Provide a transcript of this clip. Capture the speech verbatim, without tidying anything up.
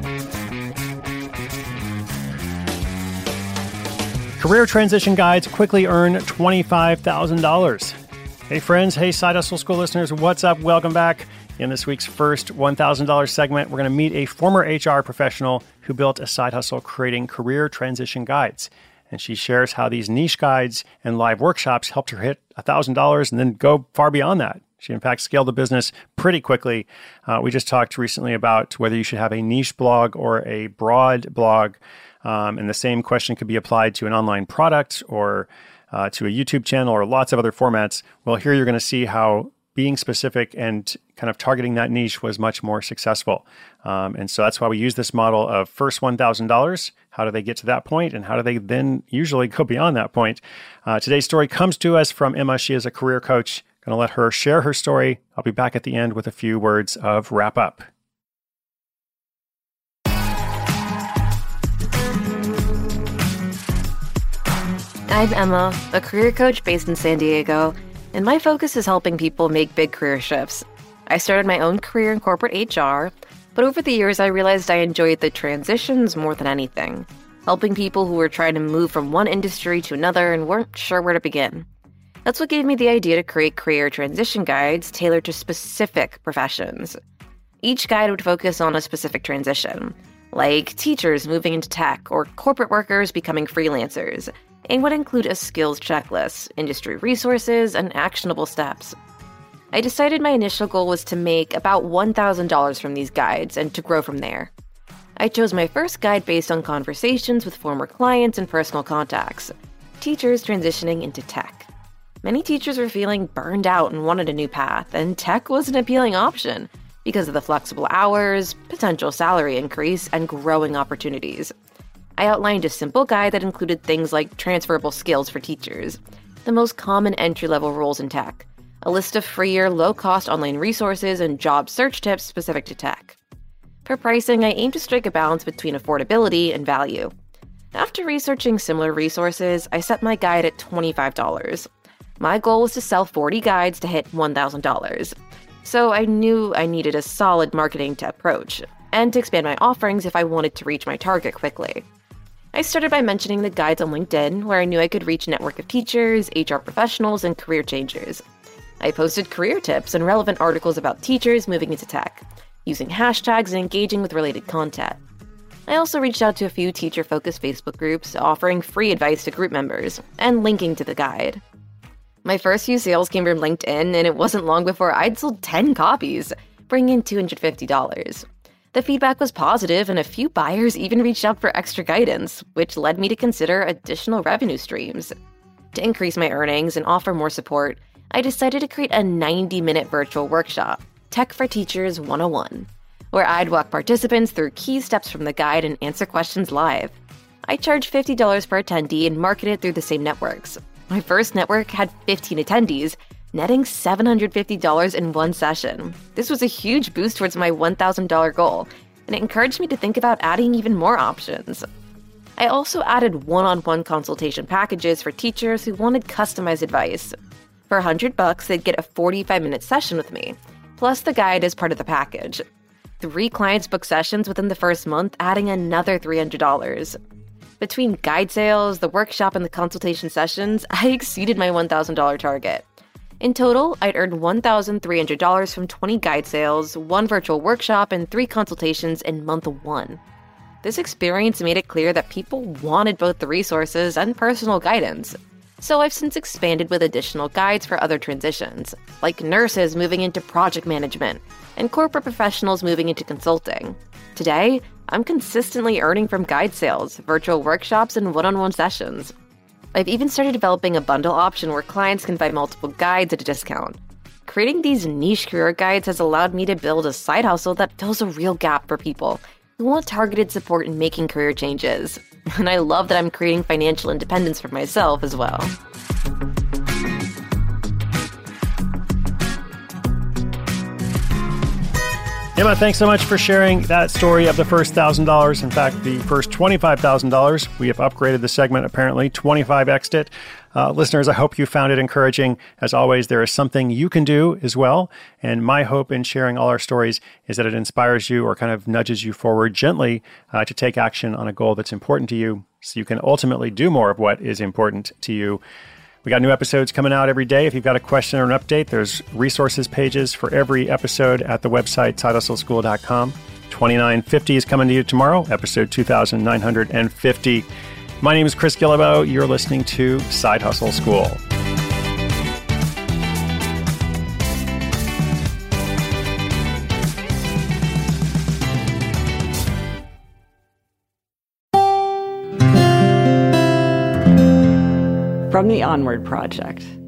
Career transition guides quickly earn twenty-five thousand dollars. Hey friends, hey Side Hustle School listeners, what's up? Welcome back. In this week's first one thousand dollars segment, we're going to meet a former H R professional who built a side hustle creating career transition guides. And she shares how these niche guides and live workshops helped her hit one thousand dollars and then go far beyond that. She, in fact, scaled the business pretty quickly. Uh, we just talked recently about whether you should have a niche blog or a broad blog. Um, and the same question could be applied to an online product or uh, to a YouTube channel or lots of other formats. Well, here you're going to see how being specific and kind of targeting that niche was much more successful. Um, and so that's why we use this model of first one thousand dollars. How do they get to that point? And how do they then usually go beyond that point? Uh, today's story comes to us from Emma. She is a career coach. Going to let her share her story. I'll be back at the end with a few words of wrap up. I'm Emma, a career coach based in San Diego, and my focus is helping people make big career shifts. I started my own career in corporate H R, but over the years I realized I enjoyed the transitions more than anything, helping people who were trying to move from one industry to another and weren't sure where to begin. That's what gave me the idea to create career transition guides tailored to specific professions. Each guide would focus on a specific transition, like teachers moving into tech or corporate workers becoming freelancers, and would include a skills checklist, industry resources, and actionable steps. I decided my initial goal was to make about one thousand dollars from these guides and to grow from there. I chose my first guide based on conversations with former clients and personal contacts, teachers transitioning into tech. Many teachers were feeling burned out and wanted a new path, and tech was an appealing option because of the flexible hours, potential salary increase, and growing opportunities. I outlined a simple guide that included things like transferable skills for teachers, the most common entry-level roles in tech, a list of freer, low-cost online resources, and job search tips specific to tech. For pricing, I aimed to strike a balance between affordability and value. After researching similar resources, I set my guide at twenty-five dollars. My goal was to sell forty guides to hit one thousand dollars. So I knew I needed a solid marketing to approach, and to expand my offerings if I wanted to reach my target quickly. I started by mentioning the guides on LinkedIn, where I knew I could reach a network of teachers, H R professionals, and career changers. I posted career tips and relevant articles about teachers moving into tech, using hashtags and engaging with related content. I also reached out to a few teacher-focused Facebook groups, offering free advice to group members, and linking to the guide. My first few sales came from LinkedIn, and it wasn't long before I'd sold ten copies, bringing in two hundred fifty dollars. The feedback was positive, and a few buyers even reached out for extra guidance, which led me to consider additional revenue streams. To increase my earnings and offer more support, I decided to create a ninety-minute virtual workshop, Tech for Teachers one oh one, where I'd walk participants through key steps from the guide and answer questions live. I charged fifty dollars per attendee and marketed through the same networks. My first network had fifteen attendees, netting seven hundred fifty dollars in one session. This was a huge boost towards my one thousand dollars goal, and it encouraged me to think about adding even more options. I also added one-on-one consultation packages for teachers who wanted customized advice. For one hundred bucks, they'd get a forty-five minute session with me, plus the guide as part of the package. Three clients booked sessions within the first month, adding another three hundred dollars. Between guide sales, the workshop, and the consultation sessions, I exceeded my one thousand dollars target. In total, I'd earned one thousand three hundred dollars from twenty guide sales, one virtual workshop, and three consultations in month one. This experience made it clear that people wanted both the resources and personal guidance. So I've since expanded with additional guides for other transitions, like nurses moving into project management and corporate professionals moving into consulting. Today, I'm consistently earning from guide sales, virtual workshops, and one-on-one sessions. I've even started developing a bundle option where clients can buy multiple guides at a discount. Creating these niche career guides has allowed me to build a side hustle that fills a real gap for people who want targeted support in making career changes. And I love that I'm creating financial independence for myself as well. Emma, thanks so much for sharing that story of the first one thousand dollars. In fact, the first twenty-five thousand dollars. We have upgraded the segment, apparently. twenty-five X'd it. Uh, listeners, I hope you found it encouraging. As always, there is something you can do as well. And my hope in sharing all our stories is that it inspires you or kind of nudges you forward gently uh, to take action on a goal that's important to you so you can ultimately do more of what is important to you. We got new episodes coming out every day. If you've got a question or an update, there's resources pages for every episode at the website side hustle school dot com. twenty-nine fifty is coming to you tomorrow, episode two thousand nine hundred fifty. My name is Chris Guillebeau. You're listening to Side Hustle School. From the Onward Project.